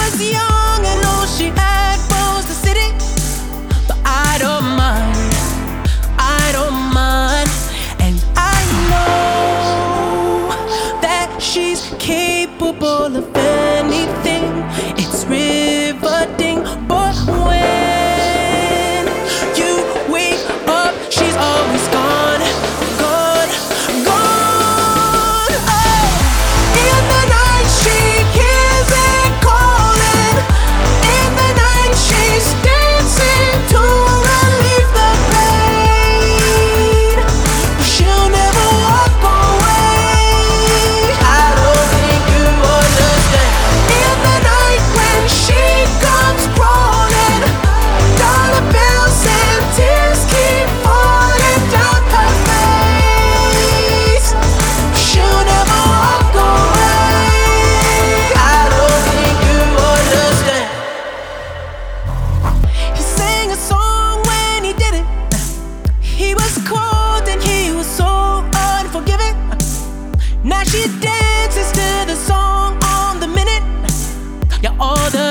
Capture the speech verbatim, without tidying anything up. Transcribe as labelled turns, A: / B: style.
A: was young and all she had was the city. But I don't mind, I don't mind. And I know that she's capable of anything. It's riveting, but when you wake up, she's always gone, gone, gone. Oh, in the night she hears it calling. In the night she's dancing to relieve the pain. But she'll never walk away. I don't think you understand. In the night when she comes crawling, dollar bills and tears keep falling down her face. She'll never walk away. I don't think you understand. He sang a song when he did it. He was cold and he was so unforgiving. Now she dances to the song on the minute. Yeah, all the